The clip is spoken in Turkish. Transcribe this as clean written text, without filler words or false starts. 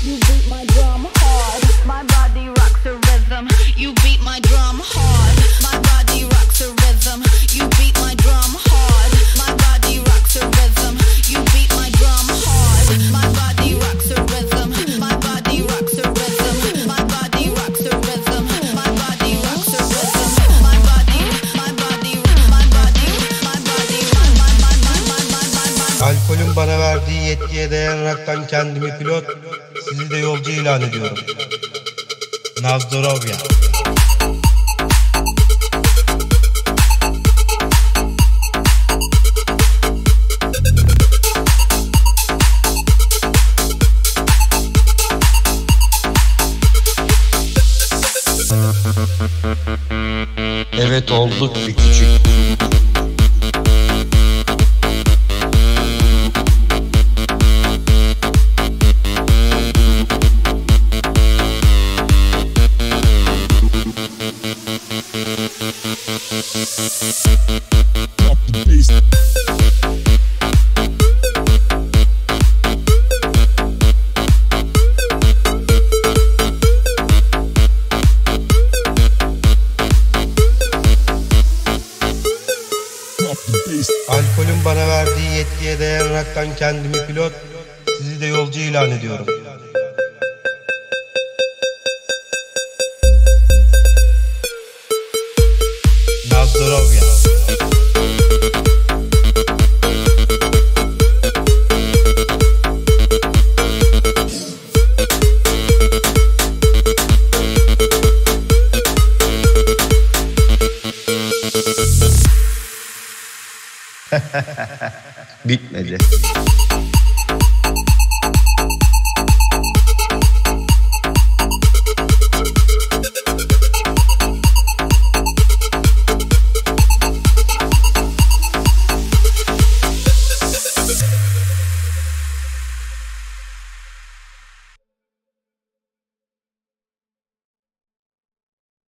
You beat my drum hard. My body rocks the rhythm. You beat my drum hard. My body rocks the rhythm. You beat my drum hard. My body rocks the rhythm. You beat my drum hard. My body rocks the rhythm. My body rocks the rhythm. My body rocks the rhythm. My body rocks the rhythm. My body, my body, my body, my body, my. Alkolün bana verdiği yetkiye dayanaraktan kendimi pilot, sizi de yolcu ilan ediyorum. Nazdorovya. Evet, olduk bir küçük. Alkolün bana verdiği yetkiye dayanaraktan kendimi pilot, sizi de yolcu ilan ediyorum. Nazdorovya. Bitmedi.